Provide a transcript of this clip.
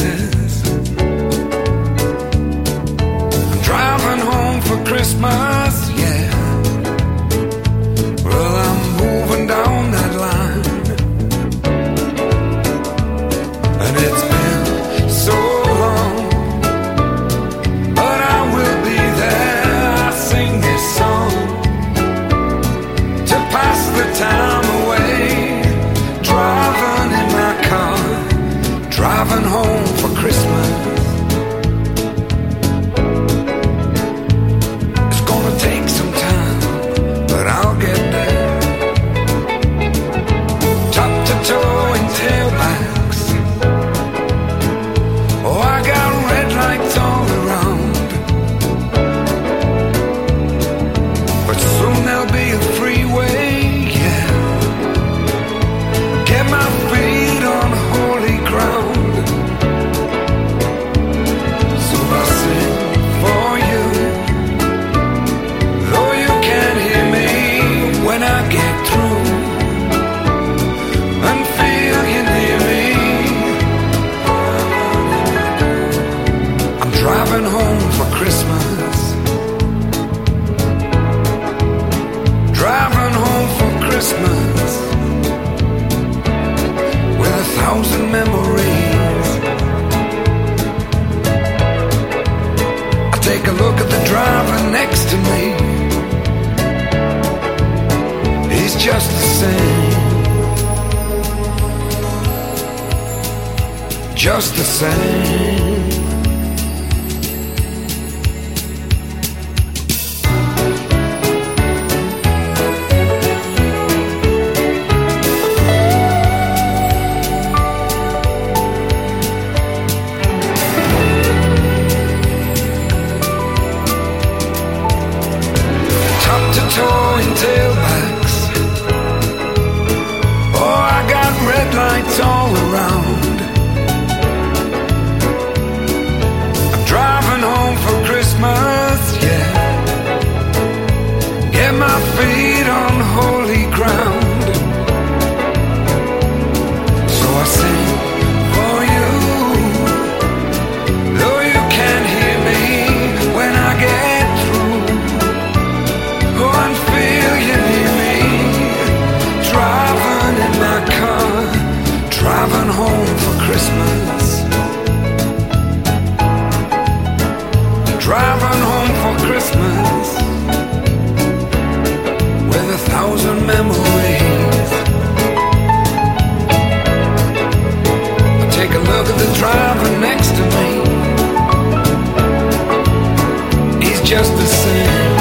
faces. I'm driving home for Christmas, yeah. Well, I'm moving down that line, and it's been so long, but I will be there. I sing this song to pass the time away, driving in my car, driving home for Christmas. It's gonna take some time, but I'll get there. Top to toe in tailbacks. Oh, I got red lights all around, but soon there'll be a freeway, yeah. Get my feet on holy ground. So I sing for you, though you can't hear me when I get through, and feel you near me. I'm driving home for Christmas, driving home for Christmas, with 1,000 memories. I take a look at the driver next to me. He's just the same, just the same. Toe in tailbacks. Oh, I got red lights all around. I'm driving home for Christmas, yeah. Get my feet on holy ground. So I sing for you, though you can't hear me when I get through. Go and feel you near me, driving in my car, driving home for Christmas, driving home for Christmas, with 1,000 memories. I take a look at the driver next to me. He's just the same,